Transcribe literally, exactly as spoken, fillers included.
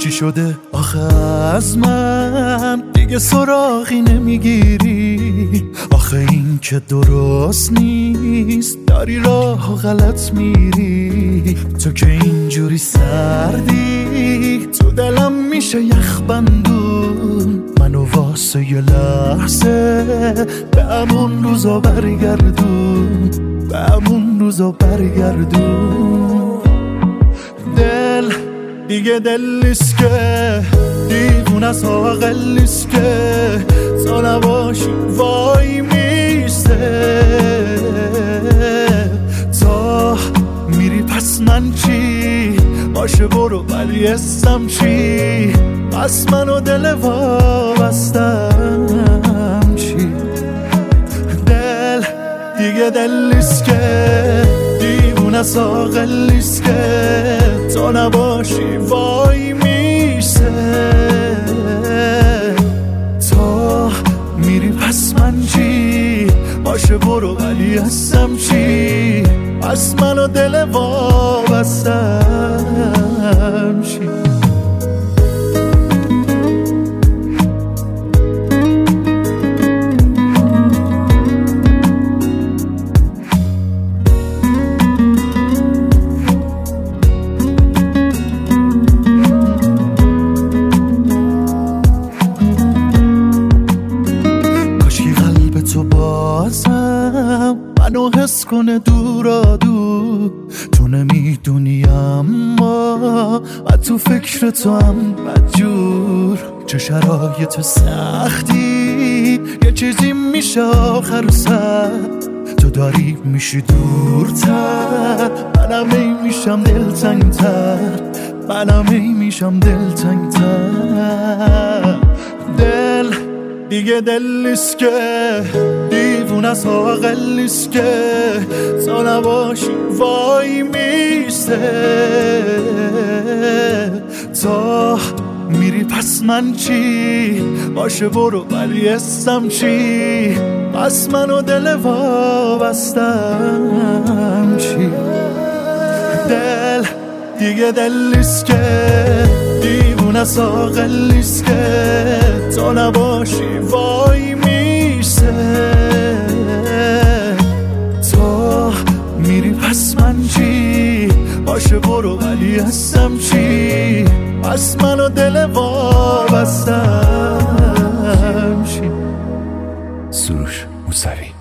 چی شده آخه از من دیگه سراغی نمیگیری؟ آخه این که درست نیست، داری راه و غلط میری. تو که اینجوری سردی تو دلم میشه یخ بندون. منو واسه یه لحظه به همون روزا برگردون، به همون روزا برگردون. دل دیگه دل نیست که دیوونه است، عاقل نیست که تو نباشی وای میسته. تا میری پس من چی؟ باشه برو ولی اسم چی؟ پس من و دل وابستم چی؟ دل دیگه دل نیست که دیوونه است، عاقل نیست که تو نباشی وای میسته. تا میری پس من چی؟ باشه برو ولی هستم چی؟ پس من و دل وابستم چی؟ تو بازم منو حس کنه دورا دور. تو نمیدونی اما من تو فکر تو هم بدجور. چه شرایط سختی یه چیزی میشه آخر سر. تو داری میشی دورتر، منم ای میشم دلتنگتر، منم ای میشم دلتنگتر. دل دیگه دل نیست که دیوونه است، عاقل نیست که تو نباشی وای میسته. تا میری پس من چی؟ باشه برو ولی اسم چی؟ پس من و دل وابستم چی؟ دل دیگه دل نیست که دیوونه است، عاقل نیست که تو نباشی وای میسته. تا میری پس من چی؟ باشه برو ولی هستم چی؟ پس من و دل وابستم چی؟ سروش موسوی.